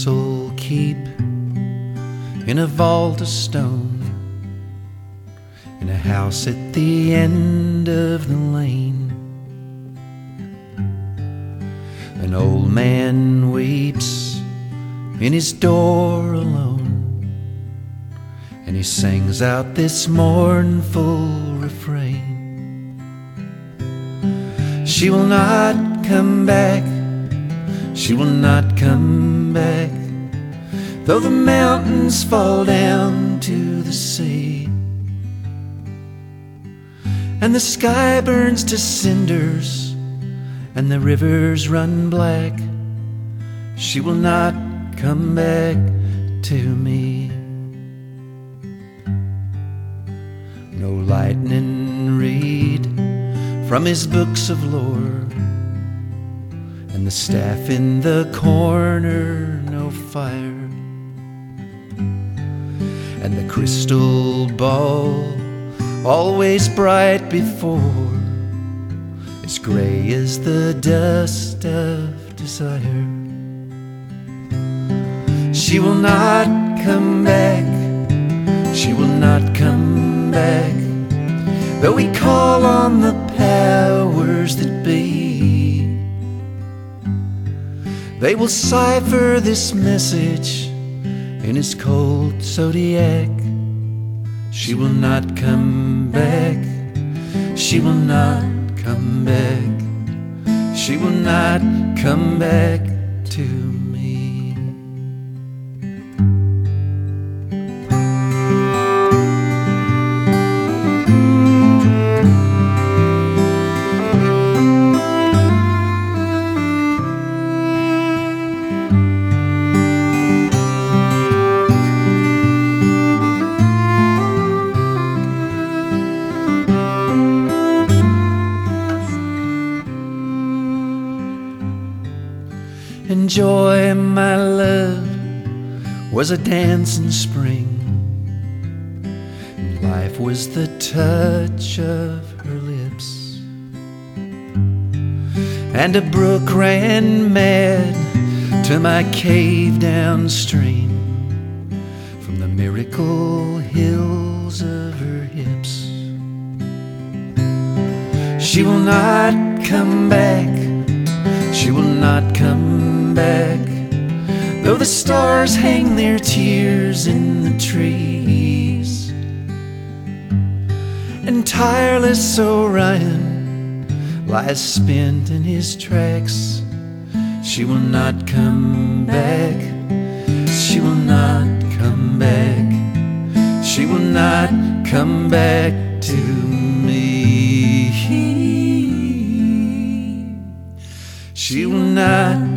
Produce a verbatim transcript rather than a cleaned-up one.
castle keep in a vault of stone, in a house at the end of the lane. An old man weeps in his door alone, and he sings out this mournful refrain. She will not come back, she will not come back, though the mountains fall down to the sea, and the sky burns to cinders, and the rivers run black. She will not come back to me. No lightning read from his books of lore, and the staff in the corner no fire, and the crystal ball always bright before is gray as the dust of desire. She will not come back, she will not come back, though we call on the powers that be. They will cipher this message in his cold zodiac. She will not come back, she will not come back, she will not come back to me. And joy, my love, was a dance in spring, and life was the touch of her lips, and a brook ran mad to my cave downstream from the miracle hills of her hips. She will not come back, she will not come back, though the stars hang their tears in the trees, and tireless Orion lies spent in his tracks. She will not come back, she will not come back, she will not come back to me. She will not